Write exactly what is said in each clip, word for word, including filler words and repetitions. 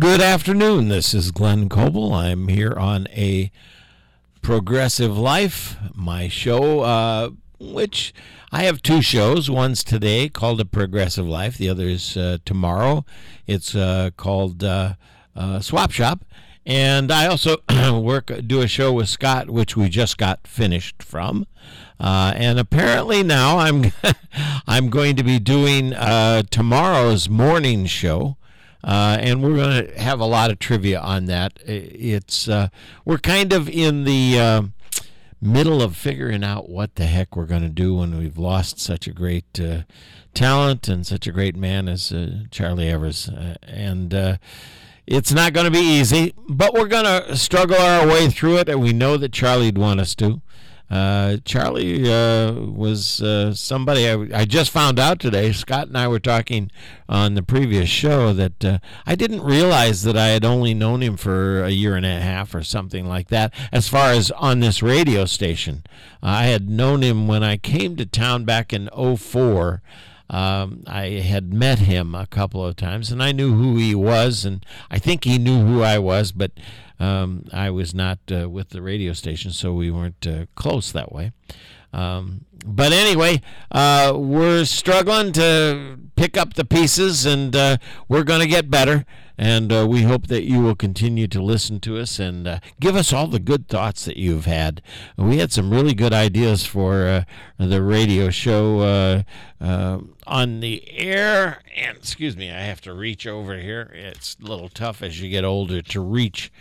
Good afternoon. This is Glenn Coble. I'm here on A Progressive Life, my show, uh, which I have two shows. One's today called A Progressive Life. The other is uh, tomorrow. It's uh, called uh, uh, Swap Shop. And I also work do a show with Scott, which we just got finished from. Uh, and apparently now I'm I'm going to be doing uh, tomorrow's morning show. Uh, and we're going to have a lot of trivia on that. It's uh, we're kind of in the uh, middle of figuring out what the heck we're going to do when we've lost such a great uh, talent and such a great man as uh, Charlie Evers. Uh, and uh, it's not going to be easy, but we're going to struggle our way through it, and we know that Charlie'd want us to. Uh, Charlie uh, was uh, somebody I, I just found out today. Scott and I were talking on the previous show that uh, I didn't realize that I had only known him for a year and a half or something like that, as far as on this radio station. Uh, I had known him when I came to town back in oh four. Um, I had met him a couple of times, and I knew who he was, and I think he knew who I was, but um, I was not uh, with the radio station, so we weren't uh, close that way. Um, but anyway, uh, we're struggling to pick up the pieces, and uh, we're going to get better. And uh, we hope that you will continue to listen to us and uh, give us all the good thoughts that you've had. We had some really good ideas for uh, the radio show uh, uh, on the air. And excuse me, I have to reach over here. It's a little tough as you get older to reach.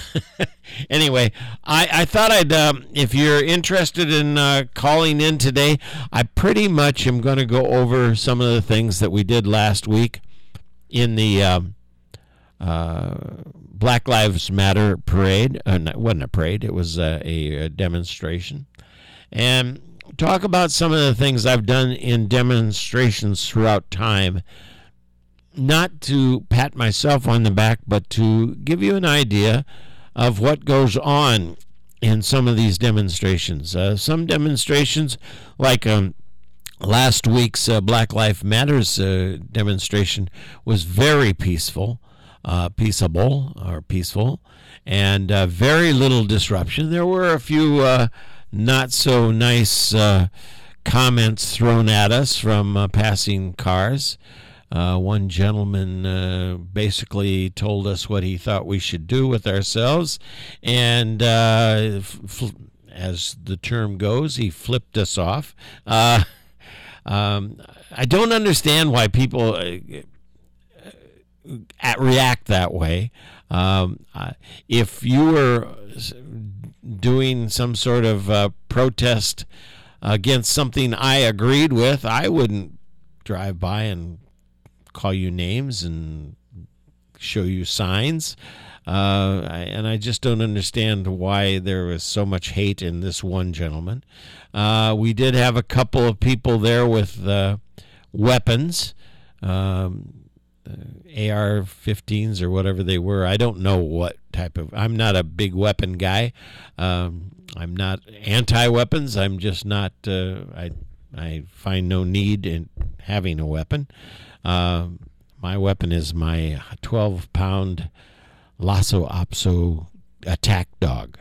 Anyway, I, I thought I'd, um, if you're interested in uh, calling in today, I pretty much am going to go over some of the things that we did last week in the um, uh, Black Lives Matter parade. Uh, no, it wasn't a parade, it was uh, a, a demonstration. And talk about some of the things I've done in demonstrations throughout time. Not to pat myself on the back, but to give you an idea of what goes on in some of these demonstrations. Uh, some demonstrations, like um, last week's uh, Black Lives Matters uh, demonstration, was very peaceful, uh, peaceable or peaceful, and uh, very little disruption. There were a few uh, not so nice uh, comments thrown at us from uh, passing cars. Uh, one gentleman uh, basically told us what he thought we should do with ourselves, and uh, f- as the term goes, he flipped us off. Uh, um, I don't understand why people uh, uh, react that way. Um, uh, if you were doing some sort of uh, protest against something I agreed with, I wouldn't drive by and call you names and show you signs. Uh, I, and I just don't understand why there was so much hate in this one gentleman. Uh, we did have a couple of people there with uh, weapons, um, A R fifteens or whatever they were. I don't know what type of... I'm not a big weapon guy. Um, I'm not anti-weapons. I'm just not... Uh, I, I find no need in having a weapon. Uh, my weapon is my twelve-pound Lhasa Apso attack dog.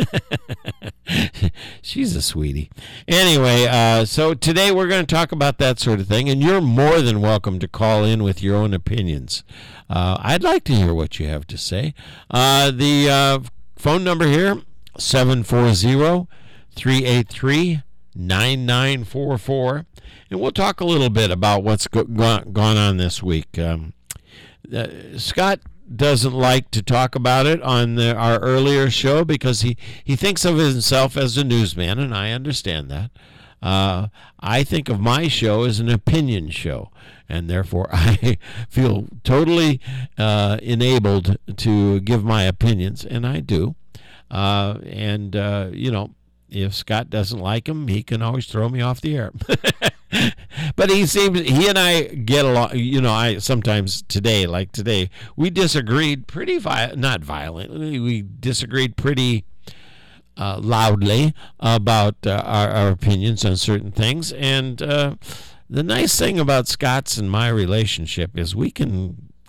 She's a sweetie. Anyway, uh, so today we're going to talk about that sort of thing, and you're more than welcome to call in with your own opinions. Uh, I'd like to hear what you have to say. Uh, the uh, phone number here, seven four zero, three eight three, nine nine four four. And we'll talk a little bit about what's go- gone, gone on this week. Um, uh, Scott doesn't like to talk about it on the, our earlier show because he, he thinks of himself as a newsman, and I understand that. Uh, I think of my show as an opinion show, and therefore I feel totally uh, enabled to give my opinions, and I do. Uh, and, uh, you know, if Scott doesn't like him, he can always throw me off the air. But he seems, he and I get along, you know, I sometimes today, like today, we disagreed pretty, vi- not violently, we disagreed pretty uh, loudly about uh, our, our opinions on certain things. And uh, the nice thing about Scott's and my relationship is we can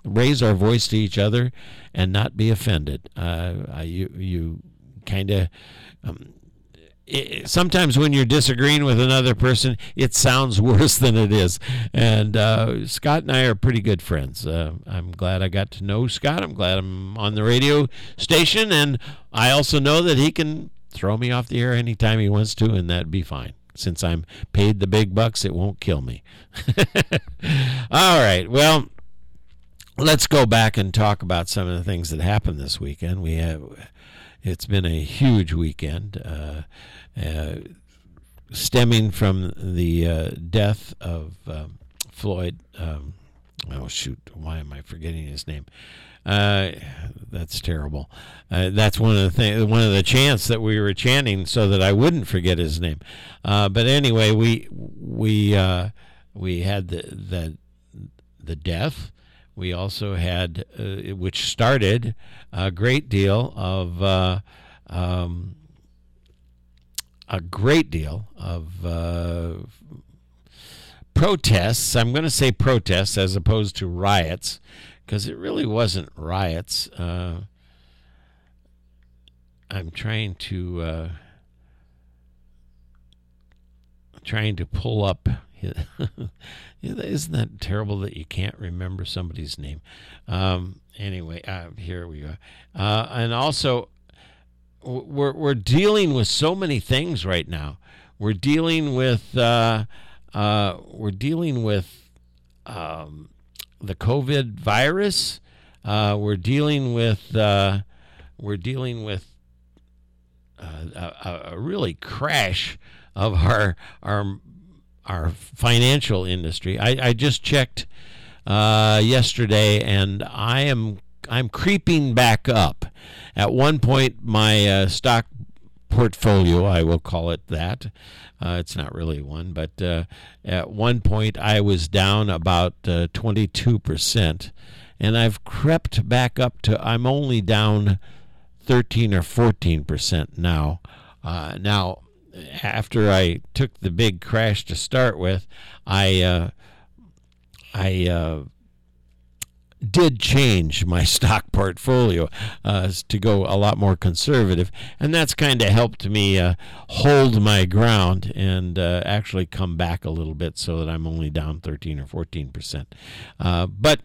raise our voice to each other and not be offended. Uh, I, you you kind of um, it, sometimes when you're disagreeing with another person, it sounds worse than it is. And uh, Scott and I are pretty good friends. Uh, I'm glad I got to know Scott. I'm glad I'm on the radio station, and I also know that he can throw me off the air anytime he wants to, and that'd be fine. Since I'm paid the big bucks, it won't kill me. All right, well, let's go back and talk about some of the things that happened this weekend. We have, it's been a huge weekend, uh, uh, stemming from the uh, death of um, Floyd. Um, oh shoot, why am I forgetting his name? Uh, that's terrible. Uh, that's one of the things, one of the chants that we were chanting so that I wouldn't forget his name. Uh, but anyway, we we uh, we had the the the death. We also had, uh, which started a great deal of uh, um, a great deal of uh, protests. I'm going to say protests as opposed to riots, because it really wasn't riots. Uh, I'm trying to uh, trying to pull up. Isn't that terrible that you can't remember somebody's name? Um, anyway, uh, here we go. Uh, and also, we're we're dealing with so many things right now. We're dealing with uh, uh, we're dealing with um, the COVID virus. Uh, we're dealing with uh, we're dealing with uh, a, a really crash of our our. our financial industry. I, I just checked uh, yesterday, and I am I'm creeping back up. At one point, my uh, stock portfolio, I will call it that. Uh, it's not really one, but uh, at one point I was down about uh, twenty-two percent, and I've crept back up to I'm only down thirteen or fourteen percent now. Uh, now. After I took the big crash to start with, I uh, I uh, did change my stock portfolio uh, to go a lot more conservative, and that's kind of helped me uh, hold my ground and uh, actually come back a little bit, so that I'm only down thirteen or fourteen percent. Uh, but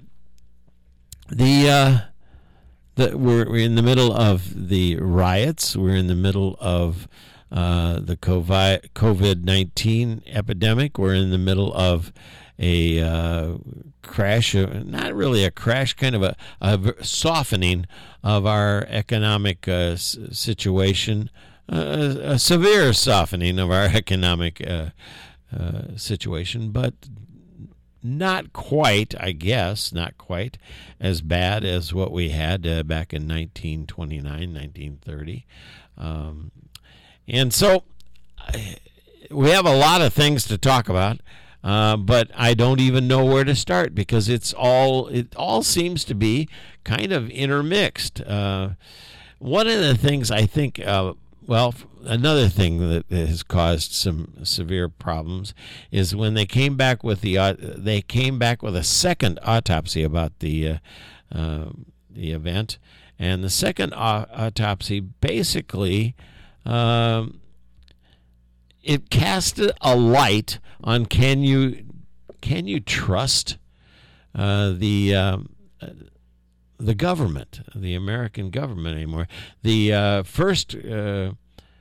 the uh, the we're, we're in the middle of the riots. We're in the middle of Uh, the COVID nineteen epidemic. We're in the middle of a uh, crash, uh, not really a crash, kind of a, a softening of our economic uh, s- situation, uh, a severe softening of our economic uh, uh, situation, but not quite, I guess, not quite as bad as what we had uh, back in nineteen twenty-nine, nineteen thirty. Um, And so we have a lot of things to talk about, uh, but I don't even know where to start, because it's all it all seems to be kind of intermixed. Uh, one of the things I think, uh, well, another thing that has caused some severe problems is when they came back with the uh, they came back with a second autopsy about the uh, uh, the event, and the second au- autopsy basically. Um, it casted a light on can you can you trust uh, the um, the government, the American government anymore? The uh, first uh,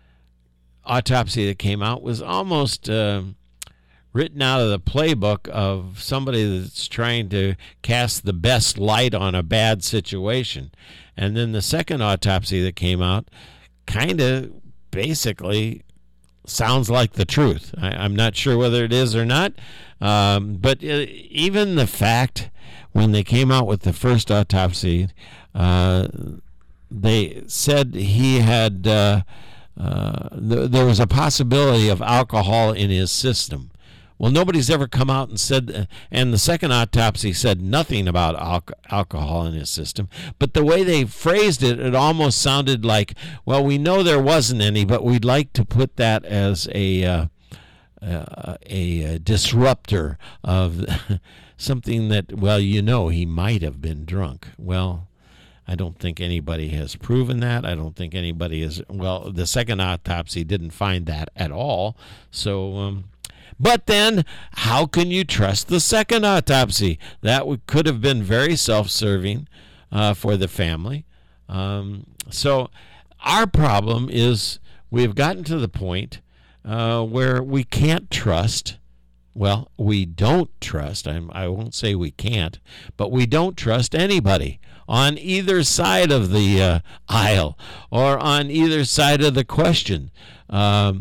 autopsy that came out was almost uh, written out of the playbook of somebody that's trying to cast the best light on a bad situation, and then the second autopsy that came out kind of basically sounds like the truth. I, I'm not sure whether it is or not, um, but it, even the fact when they came out with the first autopsy, uh, they said he had uh, uh, th- there was a possibility of alcohol in his system. Well, nobody's ever come out and said, and the second autopsy said nothing about al- alcohol in his system. But the way they phrased it, it almost sounded like, well, we know there wasn't any, but we'd like to put that as a uh, uh, a, a disruptor of something that, well, you know, he might have been drunk. Well, I don't think anybody has proven that. I don't think anybody is, well, the second autopsy didn't find that at all. So, um, but then how can you trust the second autopsy? That would, could have been very self-serving uh, for the family. Um, so our problem is we've gotten to the point uh, where we can't trust. Well, we don't trust. I'm, I won't say we can't, but we don't trust anybody on either side of the uh, aisle or on either side of the question. Um,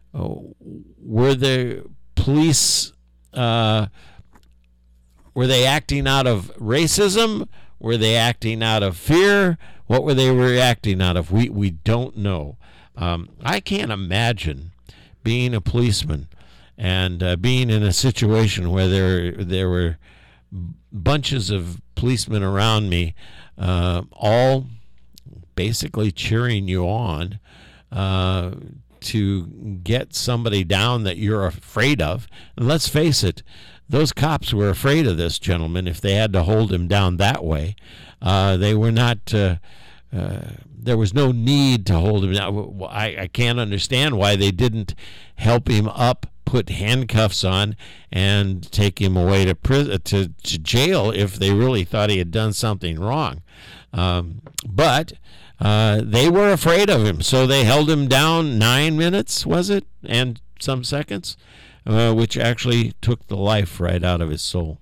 were the police, uh, were they acting out of racism? Were they acting out of fear? What were they reacting out of? We, we don't know. Um, I can't imagine being a policeman and uh, being in a situation where there there were bunches of policemen around me, uh, all basically cheering you on uh, to get somebody down that you're afraid of. And let's face it, those cops were afraid of this gentleman if they had to hold him down that way. Uh, they were not... Uh, uh, there was no need to hold him down. I, I can't understand why they didn't help him up, put handcuffs on, and take him away to prison, to, to jail if they really thought he had done something wrong. Um, but uh, they were afraid of him, so they held him down nine minutes, was it, and some seconds, uh, which actually took the life right out of his soul.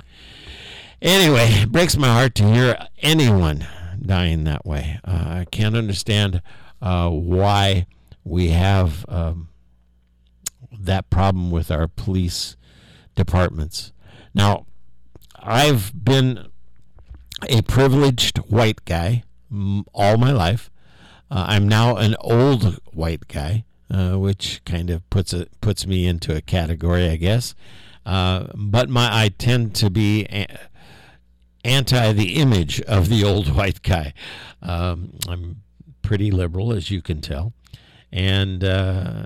Anyway, it breaks my heart to hear anyone dying that way. Uh, I can't understand uh, why we have um, that problem with our police departments. Now, I've been a privileged white guy m- all my life. Uh, I'm now an old white guy, uh, which kind of puts it puts me into a category, I guess. Uh, but my I tend to be a- anti the image of the old white guy. Um, I'm pretty liberal, as you can tell, and uh,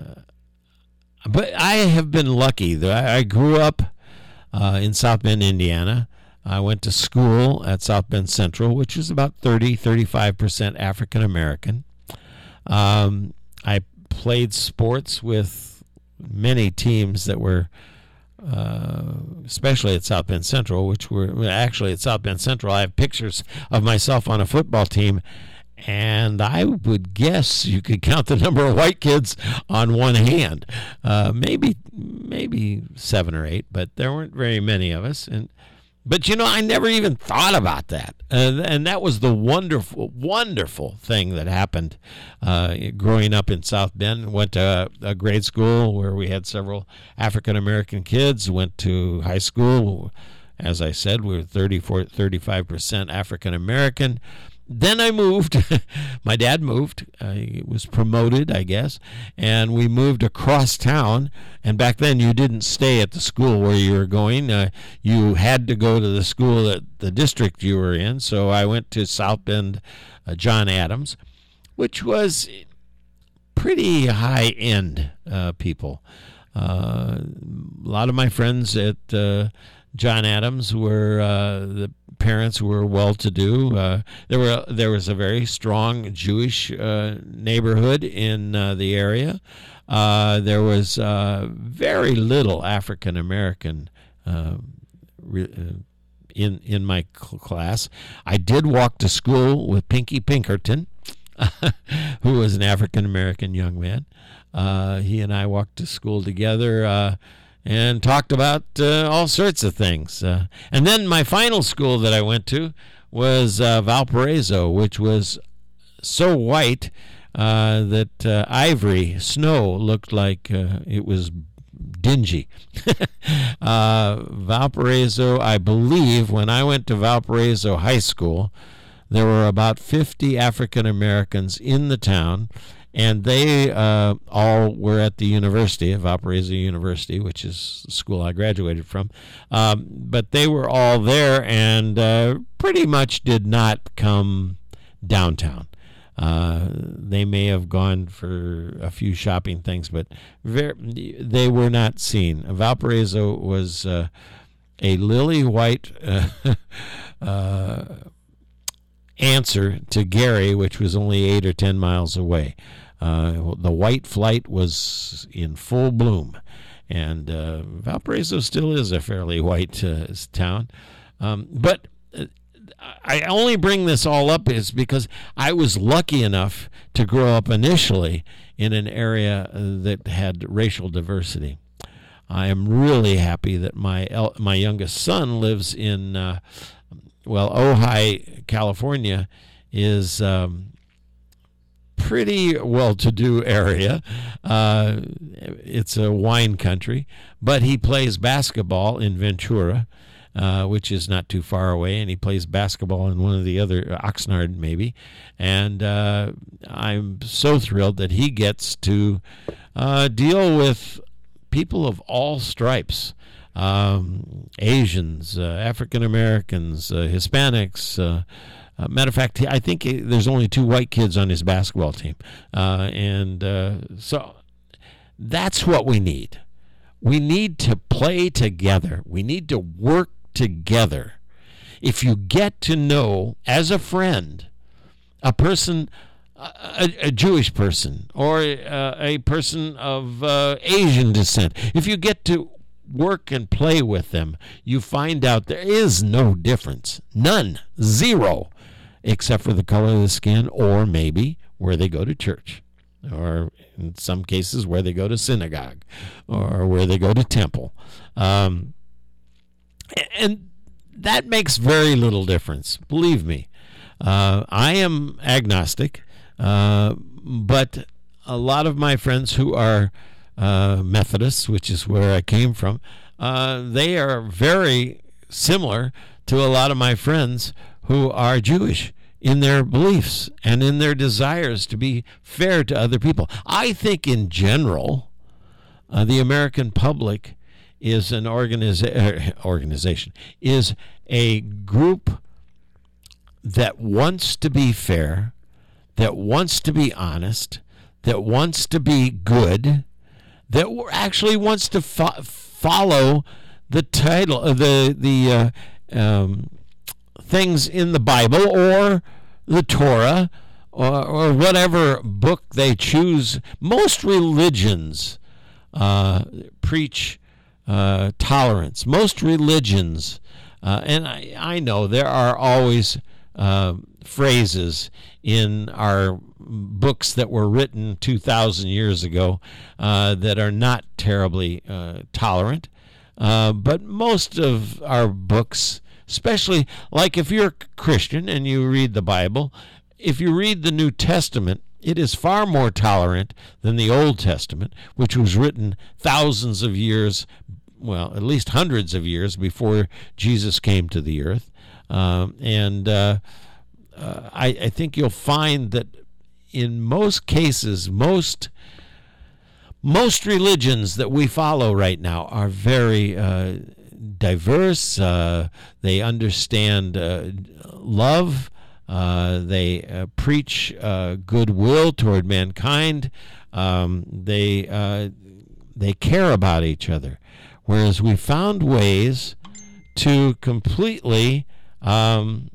but I have been lucky. I grew up uh, in South Bend, Indiana. I went to school at South Bend Central, which is about thirty, thirty-five percent African American. Um, I played sports with many teams that were, uh, especially at South Bend Central, which were actually at South Bend Central. I have pictures of myself on a football team, and I would guess you could count the number of white kids on one hand, uh, maybe maybe seven or eight, but there weren't very many of us. And but you know, I never even thought about that, uh, and that was the wonderful, wonderful thing that happened uh, growing up in South Bend. Went to a, a grade school where we had several African American kids. Went to high school, as I said, we were thirty-four, thirty-five percent African American. Then I moved. My dad moved. Uh, he was promoted, I guess, and we moved across town. And back then, you didn't stay at the school where you were going. Uh, you had to go to the school at the district you were in. So I went to South Bend, uh, John Adams, which was pretty high-end uh, people. Uh, a lot of my friends at uh, John Adams were uh, the parents were well-to-do. Uh, there were there was a very strong Jewish uh, neighborhood in uh, the area. Uh, there was uh, very little African American uh, re- uh, in in my cl- class. I did walk to school with Pinky Pinkerton, who was an African American young man. Uh, he and I walked to school together. Uh, And talked about uh, all sorts of things. Uh, and then my final school that I went to was uh, Valparaiso, which was so white uh, that uh, ivory, snow, looked like uh, it was dingy. uh, Valparaiso, I believe, when I went to Valparaiso High School, there were about fifty African Americans in the town. And they uh, all were at the university, Valparaiso University, which is the school I graduated from. Um, but they were all there and uh, pretty much did not come downtown. Uh, they may have gone for a few shopping things, but very, they were not seen. Valparaiso was uh, a lily white uh, uh, answer to Gary, which was only eight or ten miles away. Uh, the white flight was in full bloom, and uh, Valparaiso still is a fairly white uh, town. Um, but I only bring this all up is because I was lucky enough to grow up initially in an area that had racial diversity. I am really happy that my el- my youngest son lives in, uh, well, Ojai, California is um, pretty well-to-do area. Uh, it's a wine country, but he plays basketball in Ventura, Uh, which is not too far away, and he plays basketball in one of the other, uh, Oxnard maybe, and uh, I'm so thrilled that he gets to uh, deal with people of all stripes, um, Asians, uh, African Americans, uh, Hispanics. Uh, uh, matter of fact, I think there's only two white kids on his basketball team, uh, and uh, so that's what we need. We need to play together. We need to work together. If you get to know, as a friend, a person, a, a Jewish person, or a, a person of uh, Asian descent, if you get to work and play with them, you find out there is no difference. None. Zero. Except for the color of the skin, or maybe where they go to church, or in some cases where they go to synagogue, or where they go to temple. Um, and that makes very little difference, believe me. Uh, I am agnostic, uh, but a lot of my friends who are uh, Methodists, which is where I came from, uh, they are very similar to a lot of my friends who are Jewish in their beliefs and in their desires to be fair to other people. I think in general, uh, the American public is an organiza- organization, is a group that wants to be fair, that wants to be honest, that wants to be good, that actually wants to fo- follow the title, uh, the the uh, um, things in the Bible or the Torah or, or whatever book they choose. Most religions uh, preach uh, tolerance. Most religions, uh, and I, I know there are always uh, phrases in our books that were written two thousand years ago uh, that are not terribly uh, tolerant. Uh, but most of our books, especially like if you're a Christian and you read the Bible, if you read the New Testament, it is far more tolerant than the Old Testament, which was written thousands of years, well, at least hundreds of years before Jesus came to the earth. Um, and uh, uh, I, I think you'll find that in most cases, most most religions that we follow right now are very uh, diverse. Uh, they understand uh, love. Uh, they uh, preach uh, goodwill toward mankind. Um, they uh, they care about each other. Whereas we found ways to completely. Um,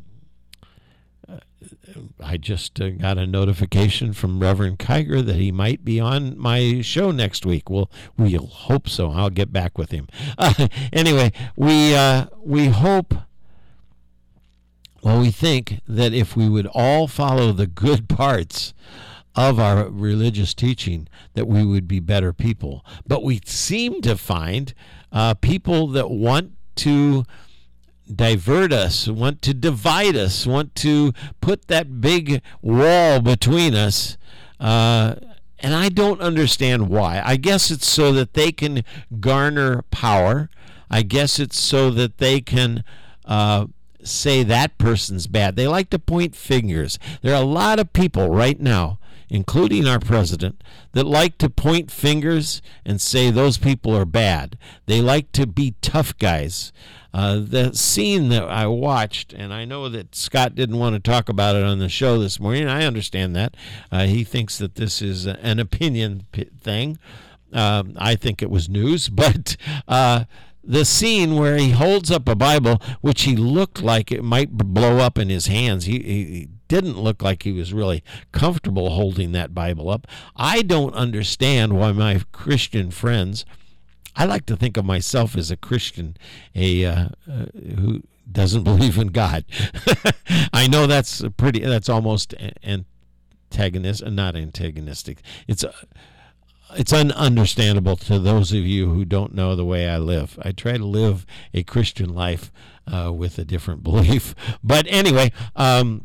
I just uh, got a notification from Reverend Kiger that he might be on my show next week. We'll we'll hope so. I'll get back with him. Uh, anyway, we uh, we hope. Well, we think that if we would all follow the good parts of our religious teaching, that we would be better people. But we seem to find uh, people that want to divert us, want to divide us, want to put that big wall between us. Uh, and I don't understand why. I guess it's so that they can garner power. I guess it's so that they can uh, say that person's bad. They like to point fingers. There are a lot of people right now, including our president, that like to point fingers and say those people are bad. They like to be tough guys. Uh, the scene that I watched, and I know that Scott didn't want to talk about it on the show this morning. I understand that. Uh, he thinks that this is an opinion thing. Um, I think it was news, but uh, the scene where he holds up a Bible, which he looked like it might blow up in his hands. He, he didn't look like he was really comfortable holding that Bible up. I don't understand why my Christian friends, I like to think of myself as a Christian, a uh, uh, who doesn't believe in God. I know that's pretty, that's almost antagonist, not antagonistic. It's a, It's ununderstandable to those of you who don't know the way I live. I try to live a Christian life uh, with a different belief. But anyway, um,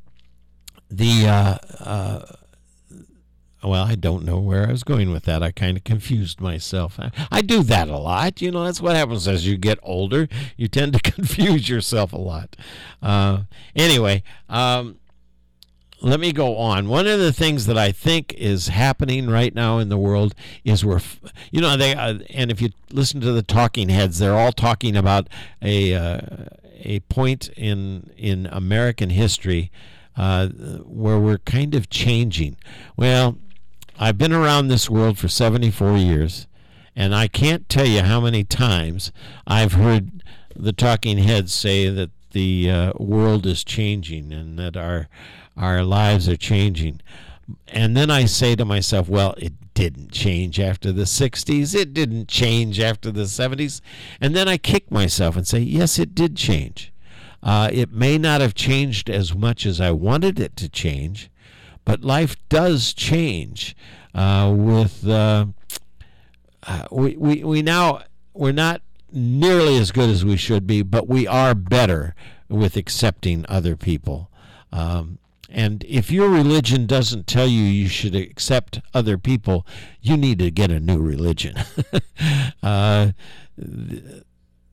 the uh, uh, well, I don't know where I was going with that. I kind of confused myself. I, I do that a lot. You know, that's what happens as you get older. You tend to confuse yourself a lot. Uh, anyway, um, let me go on. One of the things that I think is happening right now in the world is we're, you know, they uh, and if you listen to the talking heads, they're all talking about a uh, a point in in American history uh, where we're kind of changing. Well, I've been around this world for seventy-four years, and I can't tell you how many times I've heard the talking heads say that the uh, world is changing and that our our lives are changing. And then I say to myself, well, it didn't change after the sixties. It didn't change after the seventies. And then I kick myself and say, yes, it did change. Uh, it may not have changed as much as I wanted it to change, but life does change. Uh, with uh, uh, we, we, we now, we're not nearly as good as we should be, but we are better with accepting other people. Um, And if your religion doesn't tell you you should accept other people, you need to get a new religion. uh, the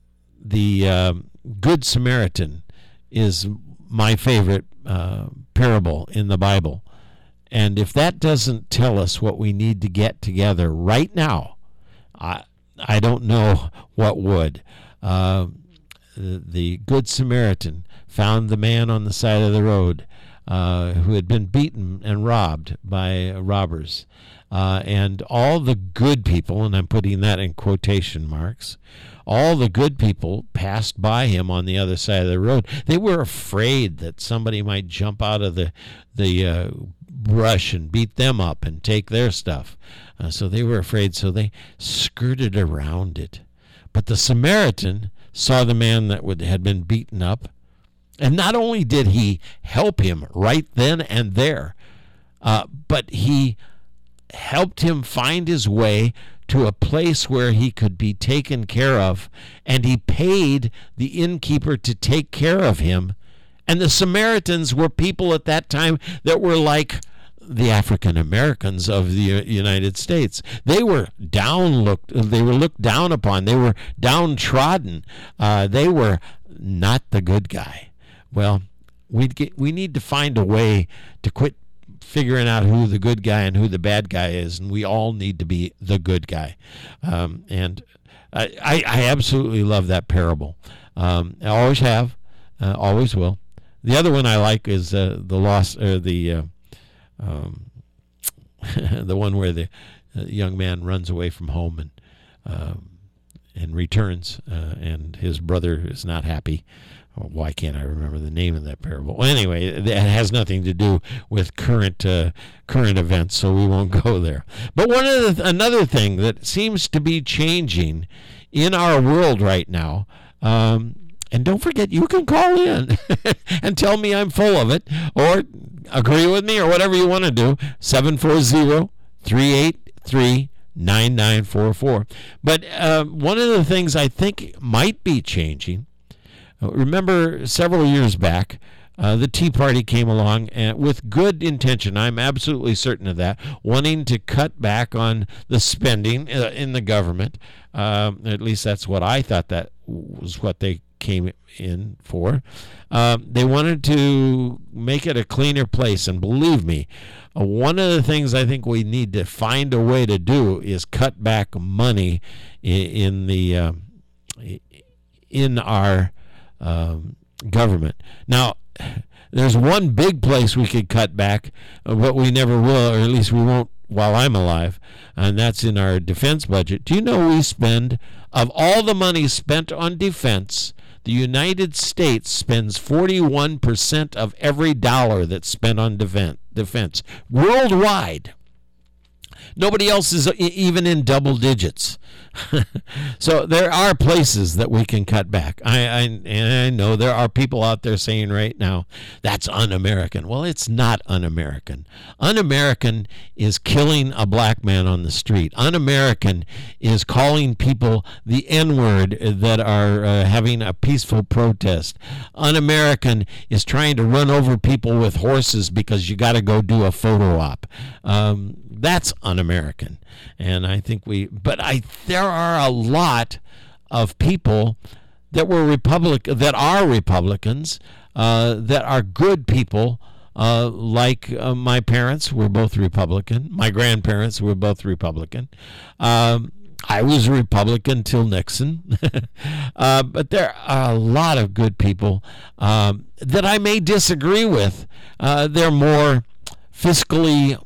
the um, Good Samaritan is my favorite uh, parable in the Bible. And if that doesn't tell us what we need to get together right now, I, I don't know what would. Uh, the, the Good Samaritan found the man on the side of the road Uh, who had been beaten and robbed by uh, robbers. Uh, and all the good people, and I'm putting that in quotation marks, all the good people passed by him on the other side of the road. They were afraid that somebody might jump out of the, the uh, brush and beat them up and take their stuff. Uh, so they were afraid, so they skirted around it. But the Samaritan saw the man that would, had been beaten up, and not only did he help him right then and there, uh, but he helped him find his way to a place where he could be taken care of, and he paid the innkeeper to take care of him. And the Samaritans were people at that time that were like the African Americans of the United States. They were down looked, they were looked down upon. They were downtrodden. Uh, they were not the good guy. Well, we get we need to find a way to quit figuring out who the good guy and who the bad guy is, and we all need to be the good guy. Um, and I, I, I absolutely love that parable. Um, I always have, uh, always will. The other one I like is uh, the lost, or the uh, um, the one where the uh, young man runs away from home and um, and returns, uh, and his brother is not happy. Why can't I remember the name of that parable? Well, anyway, it has nothing to do with current uh, current events, so we won't go there. But one of the, another thing that seems to be changing in our world right now, um, and don't forget, you can call in and tell me I'm full of it, or agree with me, or whatever you want to do. seven four zero, three eight three, nine nine four four. But uh, one of the things I think might be changing. Remember, several years back, uh, the Tea Party came along and with good intention, I'm absolutely certain of that, wanting to cut back on the spending uh, in the government. Um, at least that's what I thought that was what they came in for. Um, they wanted to make it a cleaner place, and believe me, uh, one of the things I think we need to find a way to do is cut back money in, in the uh, in our Um, government. Now, there's one big place we could cut back, uh, but we never will, or at least we won't while I'm alive, and that's in our defense budget. Do you know we spend, of all the money spent on defense, the United States spends forty-one percent of every dollar that's spent on defense, defense worldwide. Nobody else is even in double digits. So there are places that we can cut back. I, I and I know there are people out there saying right now, that's un-American. Well, it's not un-American. Un-American is killing a black man on the street. Un-American is calling people the N-word that are uh, having a peaceful protest. Un-American is trying to run over people with horses because you got to go do a photo op. Um, that's un-American. And I think we, but I, there are a lot of people that were Republic, that are Republicans, uh, that are good people, uh, like uh, my parents were both Republican. My grandparents were both Republican. Um, I was a Republican till Nixon. uh, but there are a lot of good people um, that I may disagree with. Uh, they're more fiscally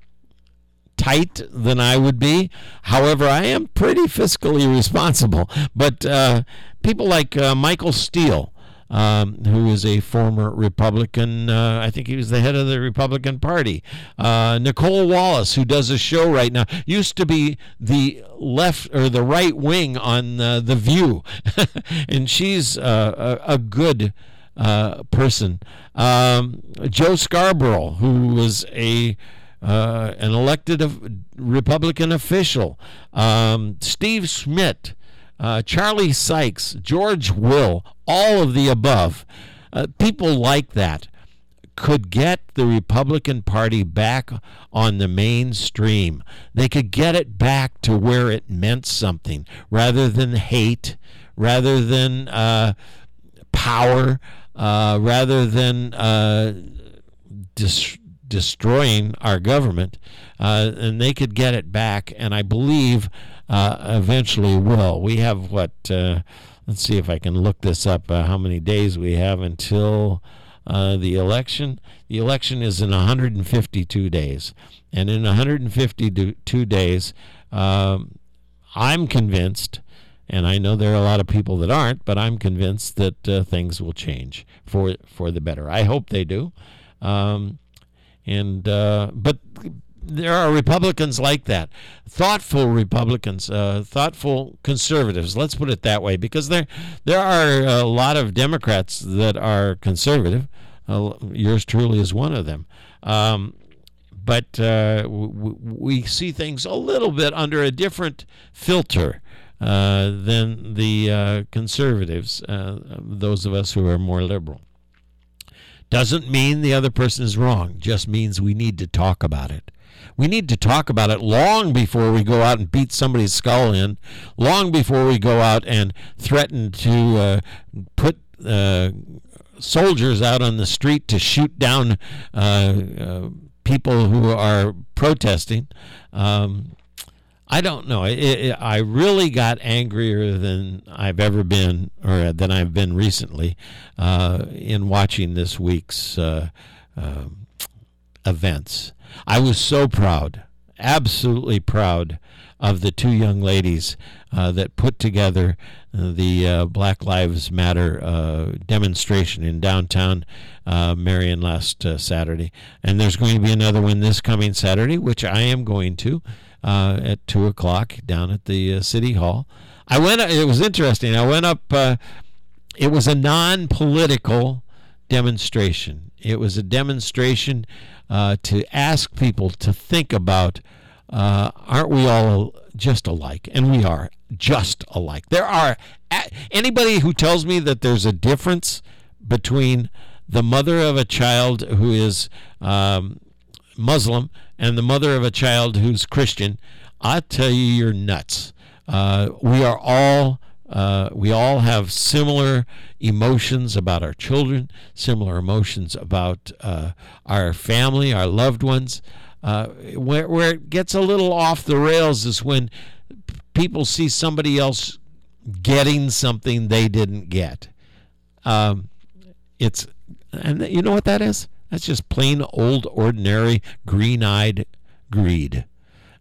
tight than I would be. However, I am pretty fiscally responsible. But uh, people like uh, Michael Steele, um, who is a former Republican, uh, I think he was the head of the Republican Party. Uh, Nicole Wallace, who does a show right now, used to be the left or the right wing on uh, The View. And she's uh, a, a good uh, person. Um, Joe Scarborough, who was a Uh, an elected Republican official, um, Steve Schmidt, uh, Charlie Sykes, George Will, all of the above. Uh, people like that could get the Republican Party back on the mainstream. They could get it back to where it meant something, rather than hate, rather than uh, power, uh, rather than uh, dis- destroying our government, uh, and they could get it back, and I believe uh, eventually will. We have what, uh, let's see if I can look this up, uh, how many days we have until uh, the election. The election is in one hundred fifty-two days, and in one hundred fifty-two days, um, I'm convinced, and I know there are a lot of people that aren't, but I'm convinced that uh, things will change for for the better. I hope they do. Um, And uh, but there are Republicans like that, thoughtful Republicans, uh, thoughtful conservatives. Let's put it that way, because there there are a lot of Democrats that are conservative. Uh, yours truly is one of them. Um, but uh, w- we see things a little bit under a different filter uh, than the uh, conservatives, uh, those of us who are more liberal. Doesn't mean the other person is wrong. Just means we need to talk about it. We need to talk about it long before we go out and beat somebody's skull in, long before we go out and threaten to uh, put uh, soldiers out on the street to shoot down uh, uh, people who are protesting. Um, I don't know. It, it, I really got angrier than I've ever been, or than I've been recently, uh, in watching this week's uh, uh, events. I was so proud, absolutely proud, of the two young ladies uh, that put together the uh, Black Lives Matter uh, demonstration in downtown uh, Marion last uh, Saturday. And there's going to be another one this coming Saturday, which I am going to. Uh, at two o'clock down at the uh, City Hall. I went. It was interesting. I went up. Uh, it was a non-political demonstration. It was a demonstration uh, to ask people to think about, uh, aren't we all just alike? And we are just alike. There are, anybody who tells me that there's a difference between the mother of a child who is um, Muslim and the mother of a child who's Christian, I tell you, you're nuts. Uh, we are all uh, we all have similar emotions about our children, similar emotions about uh, our family, our loved ones. Uh, where where it gets a little off the rails is when people see somebody else getting something they didn't get. Um, it's and you know what that is? That's just plain old ordinary green-eyed greed.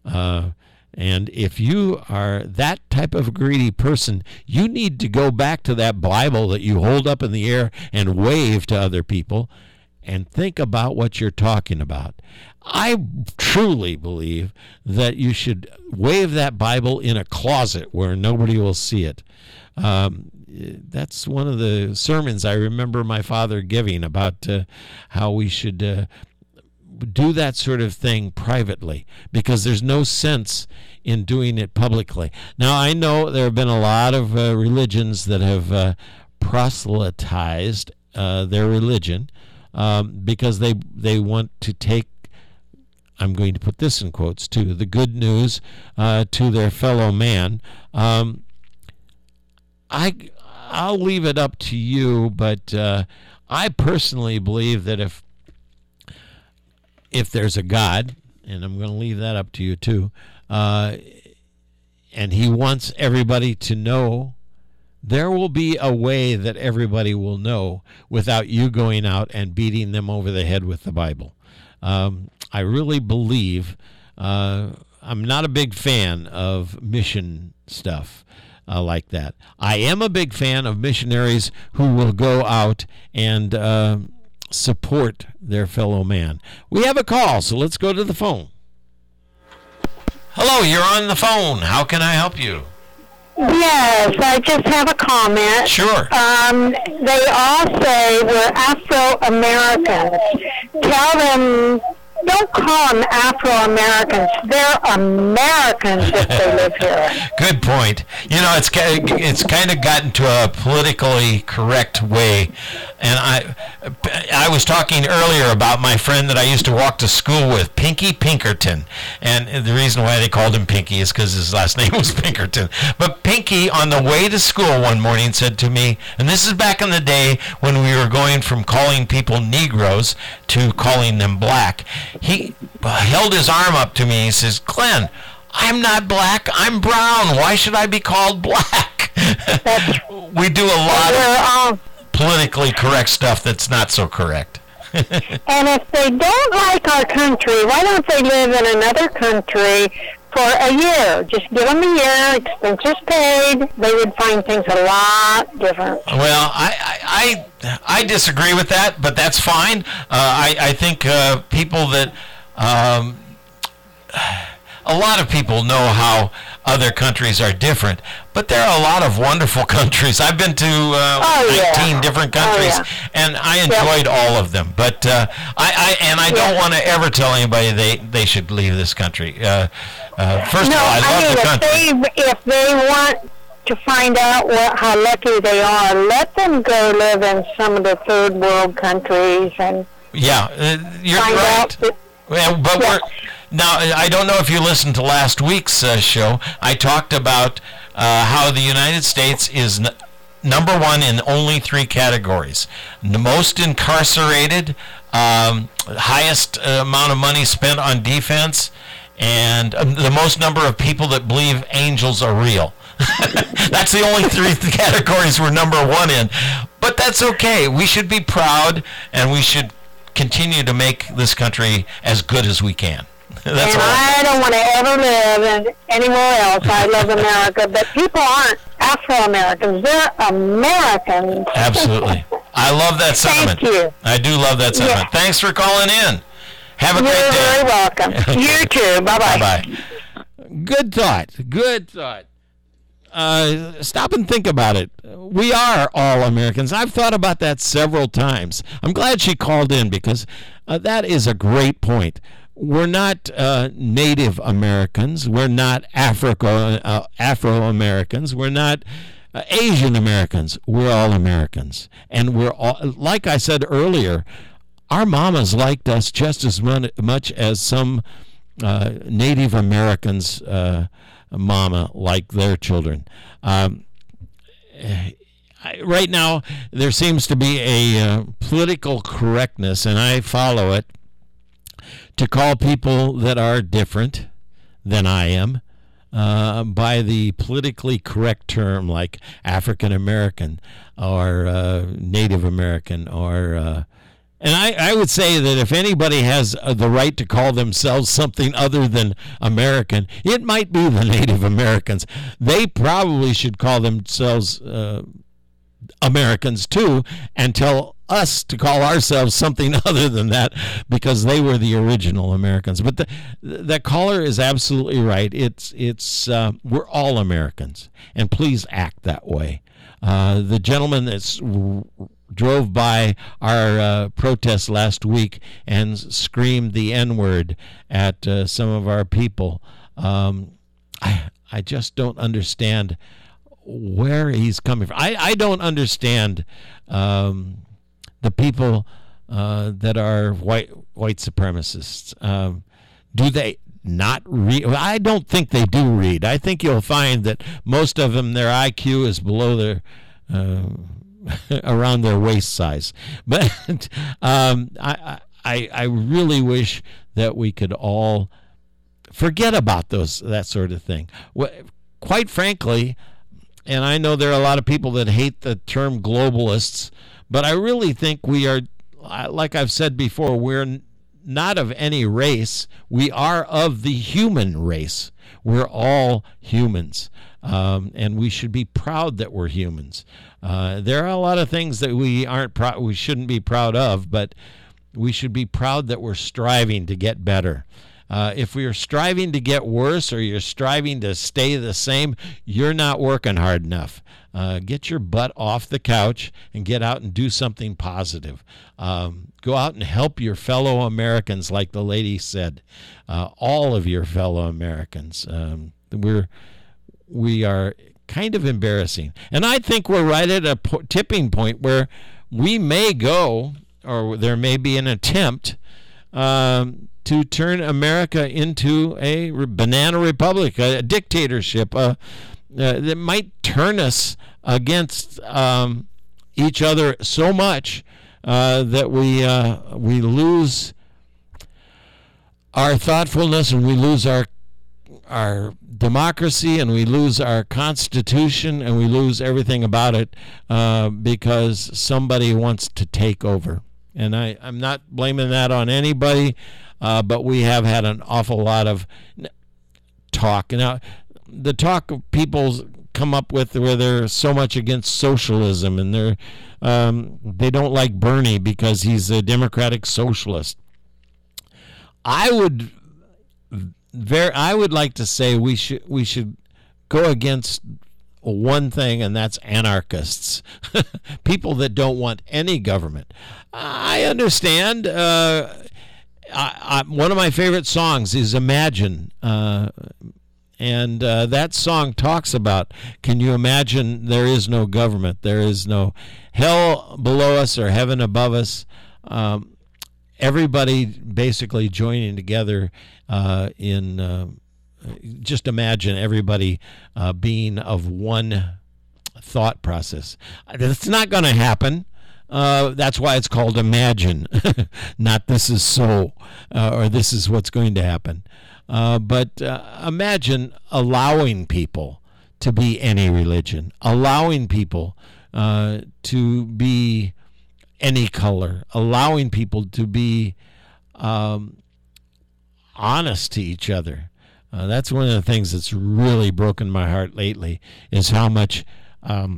Uh, and if you are that type of greedy person, you need to go back to that Bible that you hold up in the air and wave to other people and think about what you're talking about. I truly believe that you should wave that Bible in a closet where nobody will see it. Um, that's one of the sermons I remember my father giving about uh, how we should uh, do that sort of thing privately, because there's no sense in doing it publicly. Now, I know there have been a lot of uh, religions that have uh, proselytized uh, their religion um, because they they want to take, I'm going to put this in quotes too, the good news uh, to their fellow man. Um, I, I'll leave it up to you, but uh, I personally believe that if if there's a God, and I'm going to leave that up to you too, uh, and he wants everybody to know, there will be a way that everybody will know without you going out and beating them over the head with the Bible. Um, I really believe, uh, I'm not a big fan of mission stuff uh, like that. I am a big fan of missionaries who will go out and uh, support their fellow man. We have a call, so let's go to the phone. Hello, you're on the phone. How can I help you? Yes, I just have a comment. Sure. Um, they all say we're Afro-Americans. Tell them, don't call them Afro-Americans. They're Americans if they live here. Good point. You know, it's it's kind of gotten to a politically correct way. And I I was talking earlier about my friend that I used to walk to school with, Pinky Pinkerton. And the reason why they called him Pinky is because his last name was Pinkerton. But Pinky, on the way to school one morning, said to me, and this is back in the day when we were going from calling people Negroes to calling them black, he held his arm up to me and he says, Glenn, I'm not black, I'm brown. Why should I be called black? We do a lot of politically correct stuff that's not so correct. And if they don't like our country, why don't they live in another country for a year? Just give them a year, expenses paid. They would find things a lot different. Well, I I, I, I disagree with that, but that's fine. Uh, I, I think uh, people that... Um, a lot of people know how other countries are different, but there are a lot of wonderful countries. I've been to uh, oh, nineteen yeah. different countries, oh, yeah. and I enjoyed yep. all of them. But uh, I, I and I yep. don't want to ever tell anybody they, they should leave this country. Uh, uh, first no, of all, I, I love mean, the country. If they, if they want to find out what, how lucky they are, let them go live in some of the third world countries and yeah, uh, you're find right. out that, well, but yeah. we're. Now, I don't know if you listened to last week's uh, show. I talked about uh, how the United States is n- number one in only three categories. The most incarcerated, um, highest uh, amount of money spent on defense, and um, the most number of people that believe angels are real. That's the only three categories we're number one in. But that's okay. We should be proud, and we should continue to make this country as good as we can. That's and I don't want to ever live in anywhere else. I love America, but people aren't Afro-Americans. They're Americans. Absolutely. I love that sentiment. Thank you. I do love that sentiment. Yeah. Thanks for calling in. Have a You're great day. You're very welcome. Okay. You too. Bye-bye. Bye-bye. Good thought. Good thought. Uh, stop and think about it. We are all Americans. I've thought about that several times. I'm glad she called in because uh, that is a great point. We're not uh, Native Americans. We're not Africa, uh, Afro-Americans. We're not uh, Asian Americans. We're all Americans. And we're all, like I said earlier, our mamas liked us just as much as some uh, Native Americans' uh, mama liked their children. Um, I, right now, there seems to be a uh, political correctness, and I follow it, to call people that are different than I am uh, by the politically correct term like African American or uh, Native American or uh, And I, I would say that if anybody has uh, the right to call themselves something other than American, it might be the Native Americans. They probably should call themselves uh, Americans too, and tell us to call ourselves something other than that, because they were the original Americans. But the, that caller is absolutely right. It's it's uh, we're all Americans, and please act that way. Uh, the gentleman that's drove by our uh, protest last week and screamed the N-word at uh, some of our people. Um, I I just don't understand where he's coming from. I, I don't understand um, the people uh, that are white white supremacists. Um, do they not read? I don't think they do read. I think you'll find that most of them, their I Q is below their uh, around their waist size. But um, I, I I really wish that we could all forget about those that sort of thing. Quite frankly, and I know there are a lot of people that hate the term globalists, but I really think we are, like I've said before, we're not of any race. We are of the human race. We're all humans, um, and we should be proud that we're humans. Uh, there are a lot of things that we aren't proud, we shouldn't be proud of, but we should be proud that we're striving to get better. Uh, if we are striving to get worse, or you're striving to stay the same, you're not working hard enough. Uh, get your butt off the couch and get out and do something positive. Um, go out and help your fellow Americans, like the lady said. Uh, all of your fellow Americans. Um, we're we are kind of embarrassing, and I think we're right at a po- tipping point where we may go, or there may be an attempt Um, to turn America into a banana republic, a dictatorship, uh, uh, that might turn us against um, each other so much uh, that we uh, we lose our thoughtfulness, and we lose our our democracy, and we lose our Constitution, and we lose everything about it uh, because somebody wants to take over. And I, I'm not blaming that on anybody, uh, but we have had an awful lot of talk. Now, the talk of people come up with where they're so much against socialism, and they're um, they don't like Bernie because he's a democratic socialist. I would very I would like to say we should we should go against one thing, and that's anarchists, people that don't want any government. I understand. Uh, I, I, one of my favorite songs is Imagine, uh, and uh, that song talks about, can you imagine there is no government, there is no hell below us or heaven above us, um, everybody basically joining together uh, in uh, just imagine everybody uh, being of one thought process. That's not going to happen. Uh, that's why it's called Imagine, not This Is So, uh, or This Is What's Going to Happen. Uh, but uh, imagine allowing people to be any religion, allowing people uh, to be any color, allowing people to be um, honest to each other. Uh, that's one of the things that's really broken my heart lately, is how much um,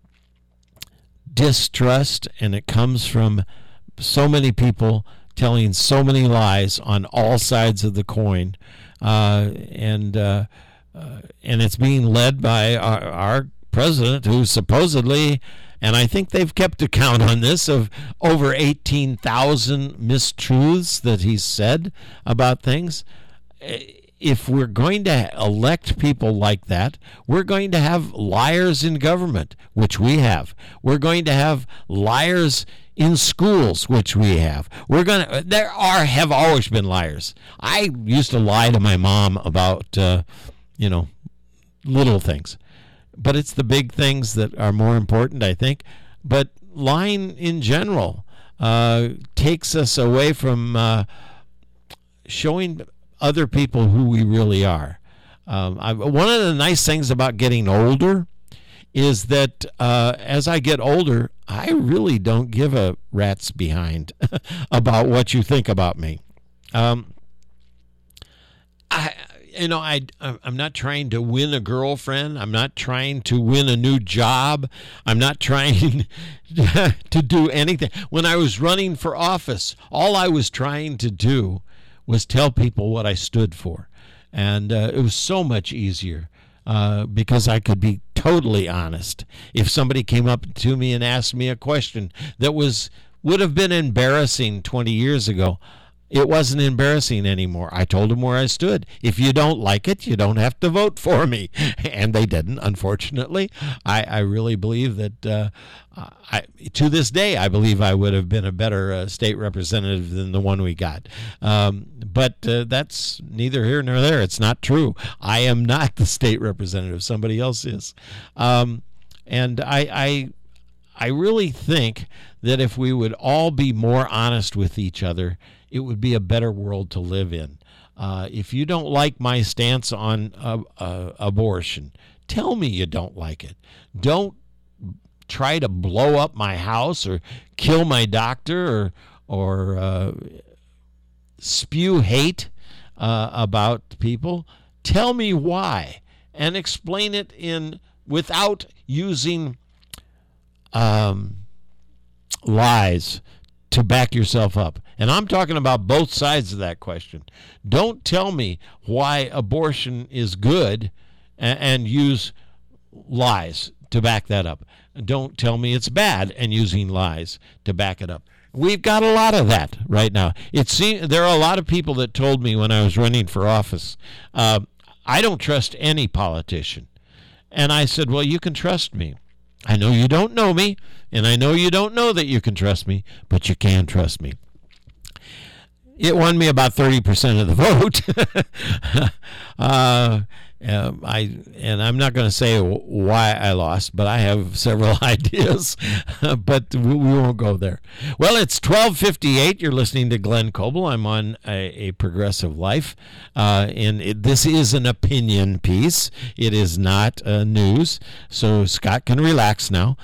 distrust, and it comes from so many people telling so many lies on all sides of the coin, uh, and uh, uh, and it's being led by our, our president, who supposedly, and I think they've kept account on this, of over eighteen thousand mistruths that he's said about things. If we're going to elect people like that, we're going to have liars in government, which we have. We're going to have liars in schools, which we have. We're going to, there are, have always been liars. I used to lie to my mom about, uh, you know, little things. But it's the big things that are more important, I think. But lying in general uh, takes us away from uh, showing other people who we really are. Um, I, one of the nice things about getting older is that uh, as I get older, I really don't give a rat's behind about what you think about me. Um, I, you know, I, I'm not trying to win a girlfriend. I'm not trying to win a new job. I'm not trying to do anything. When I was running for office, all I was trying to do was tell people what I stood for. And uh, it was so much easier uh, because I could be totally honest. If somebody came up to me and asked me a question that was would have been embarrassing twenty years ago, it wasn't embarrassing anymore. I told them where I stood. If you don't like it, you don't have to vote for me. And they didn't, unfortunately. I, I really believe that, uh, I, to this day, I believe I would have been a better uh, state representative than the one we got. Um, but uh, that's neither here nor there. It's not true. I am not the state representative. Somebody else is. Um, and I, I, I really think that if we would all be more honest with each other, it would be a better world to live in. Uh, if you don't like my stance on uh, uh, abortion, tell me you don't like it. Don't try to blow up my house or kill my doctor or or uh, spew hate uh, about people. Tell me why and explain it in without using um, lies to back yourself up. And I'm talking about both sides of that question. Don't tell me why abortion is good and, and use lies to back that up. Don't tell me it's bad and using lies to back it up. We've got a lot of that right now. It seems there are a lot of people that told me when I was running for office, uh, I don't trust any politician. And I said, well, you can trust me. I know you don't know me, and I know you don't know that you can trust me, but you can trust me. It won me about thirty percent of the vote. uh, uh, I and I'm not going to say why I lost, but I have several ideas, but we won't go there. Well, it's twelve fifty-eight. You're listening to Glenn Coble. I'm on a, a Progressive Life, uh, and it, this is an opinion piece. It is not uh, news, so Scott can relax now.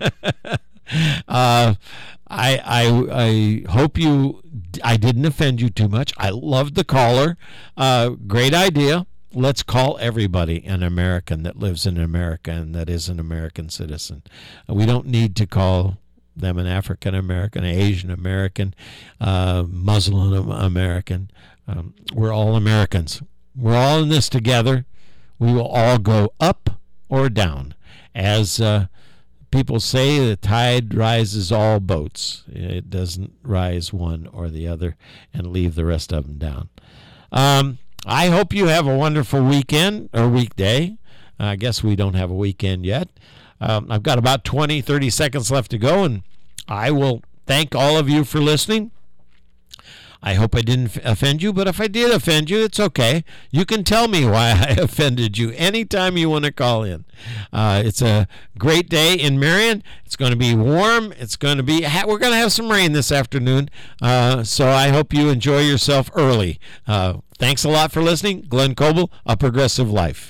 uh, I, I I hope you I didn't offend you too much. I loved the caller. Uh, great idea. Let's call everybody an American that lives in America and that is an American citizen. We don't need to call them an African American, Asian American, uh, Muslim American. Um, we're all Americans. We're all in this together. We will all go up or down. As uh, people say, the tide rises all boats. It doesn't rise one or the other and leave the rest of them down. Um, I hope you have a wonderful weekend or weekday. I guess we don't have a weekend yet. Um, I've got about twenty, thirty seconds left to go, and I will thank all of you for listening. I hope I didn't offend you, but if I did offend you, it's okay. You can tell me why I offended you anytime you want to call in. Uh, it's a great day in Marion. It's going to be warm. It's going to be, we're going to have some rain this afternoon. Uh, so I hope you enjoy yourself early. Uh, thanks a lot for listening. Glenn Coble, A Progressive Life.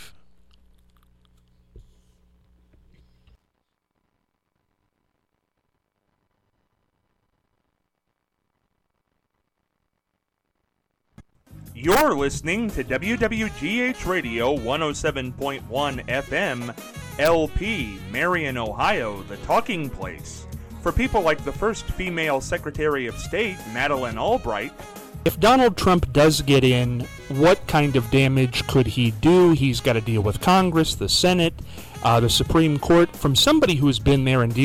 You're listening to W W G H Radio one oh seven point one F M, L P, Marion, Ohio, the talking place. For people like the first female Secretary of State, Madeleine Albright. If Donald Trump does get in, what kind of damage could he do? He's got to deal with Congress, the Senate, uh, the Supreme Court. From somebody who's been there and deal